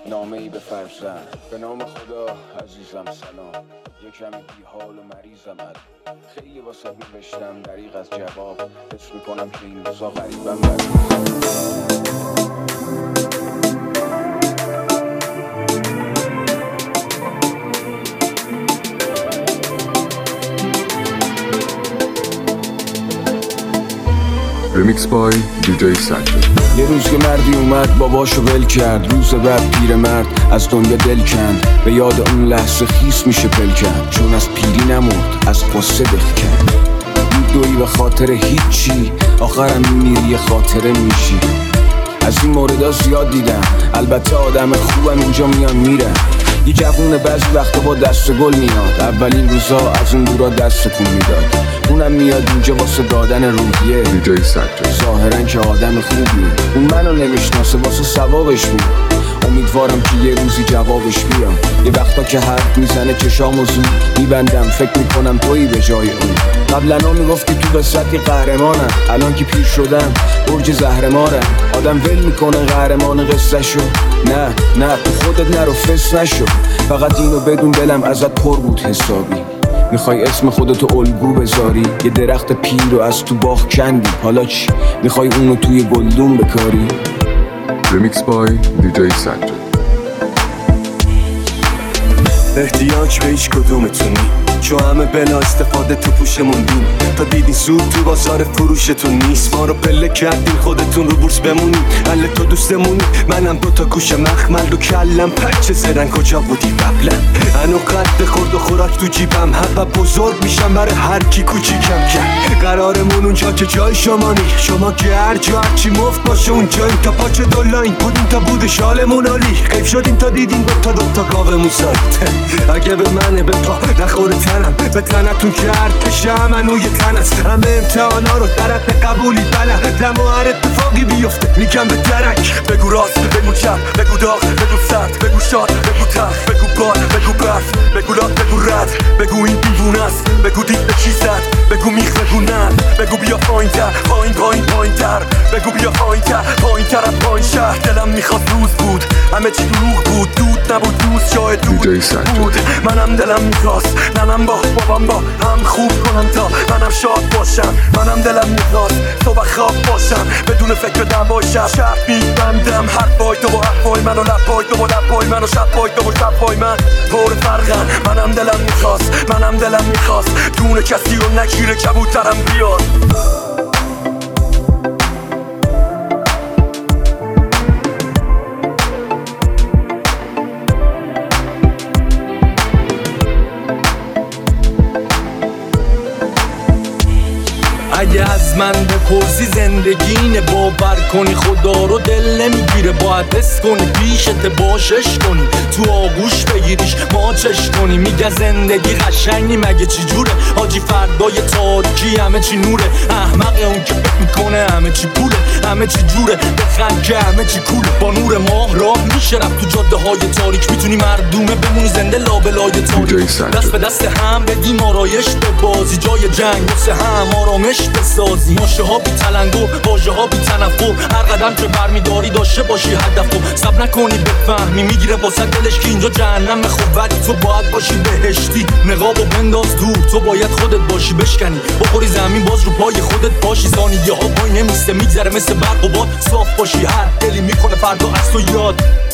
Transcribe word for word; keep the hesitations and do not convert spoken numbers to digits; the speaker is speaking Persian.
نامه‌ای به فرزند. به نام خدا عزیزم سلام، یه کمی بیحال و مریضم الان. خیلی واسه نوشتم دریغ از جواب، حس میکنم که این روزا غریبم ریمیکس بای دی جی سجاد. یه روز که مردی اومد باباشو ول کرد، روز بعد پیر مرد از دنیا دل کند. به یاد اون لحظه خیس میشه پل کرد، چون از پیری نمرد از قصه دل کرد. دویی به خاطر هیچی، آخرم میری خاطره میشی. از این موردها زیاد دیدم، البته آدم خوبم اینجا میان میرن. یه جوونه بعضی وقتا با دست گل میاد، اولین روزا از اون دورا دست تکون میداد. اونم میاد اینجا واسه دادن روحیه. دی جی سجاد ظاهرن که آدم خوبیه، اون منو نمیشناسه واسه ثوابش میاد. امیدوارم که یه روزی جوابش بیام. یه وقتا که حرف میزنه چشامو زود میبندم، فکر میکنم تویی به جای اون. قبلا میگفتی تو قصتی قهرمانم، الان که پیر شدم برج زهرمارم. آدم ول میکنه قهرمان قصه شو، نه نه تو خودت نرو فس نشو. فقط اینو بدون دلم ازت پر بود حسابی. میخوای اسم خودتو الگو بذاری، یه درخت پیر رو از تو باغ کندی، حالا چی؟ میخوای اونو توی گلدون بکاری؟ ریمیکس بای دی جی سجاد. احتیاج به هیچ کدومتونی، چون همه بلا استفاده تو پوشمون دون. تا دیدین سود تو بازار فروشتون نیست، ما رو پله کردین خودتون رو بورس بمونین. حل تو دوستمونی، منم دوتا گوش مخمل رو کلم. پچه زرن کجا بودی قبلا؟ هنو قد خورد و خوراک تو جیبم، حبا بزرگ میشم برای هر کی کوچیکم کرد. قرارمون اونجا که جای شما نی، شما که هر جا هرچی مفت باشه اونجا. این تا پاچه دولاین بودین تا بود شالمون عالی، قیف شدین تا دیدین دوتا دوتا گاومون سایت. اگه به منه به پا نخوره تنم، به تنتون کرد بشه منو یه تن است. همه امتحانا رو درت قبولی بلد، نمو هر اتفاقی بیفته میگم به درک. بگو راست بگو چپ، بگو داغ بگو سرد، بگو شاد بگو تف، بگو باد بگو برف، بگو لات بگو رد، بگو این دیوونه است، بگو دید به چی زد، بگو میخ بگو نه، بگو بیا پایین تر پایین پایین پایین تر، بگو بیا پایین تر پایین تر از پایین شهر. دلم میخواد روز بود همه چی دروغ بود، دود نبود روز جای دود بود. منم دلم میخواست ننم با بابام با هم خوب کنم تا منم شاد باشم. منم دلم میخواست صبح خواب باشم بدون فکر دعوای شب. شب میبندم حرفای تو با حرفای من و لبای تو با لبای من و شبای تو با شبای من پر فرقن. منم دلم میخواست منم دلم میخواست دونه کسی رو نگیره کبوترم بیاد. اگه از من بپرسی زندگینه، باور کنی خدا رو دل نمیگیره. باید حس کنی پیشت باشش کنی، تو آغوش بگیریش ماچش کنی. میگه زندگی قشنگی مگه چی جوره؟ حاجی فردای تاریکی همه چی نوره. احمقه اون که فکر میکنه همه چی پوله، همه چی جوره. بخند که همه چی کوله. با نور ماه راه میشه رفت تو جاده های تاریک. میتونی مردومه بمونی زنده لابلای تاریک. دست به دست هم بدیم آرایش به بازی، جای جنگ واسه هم آرامش بسازی. ماشه ها بی تلنگو واژه ها بی تنفر، هر قدم که برمیداری داشته باشی هدفو. سب نکنی بفهمی میگیره واسه دلش که اینجا جهنم خوب، ولی تو باید باشی بهشتی. نقابو بنداز دور، تو باید خودت باشی بشکنی. بخوری زمین باز رو پای خودت باشی. ثانیه ها پای نمیسته میگذره مثل برق و باد. صاف باشی هر دلی میکنه فردا از تو یاد.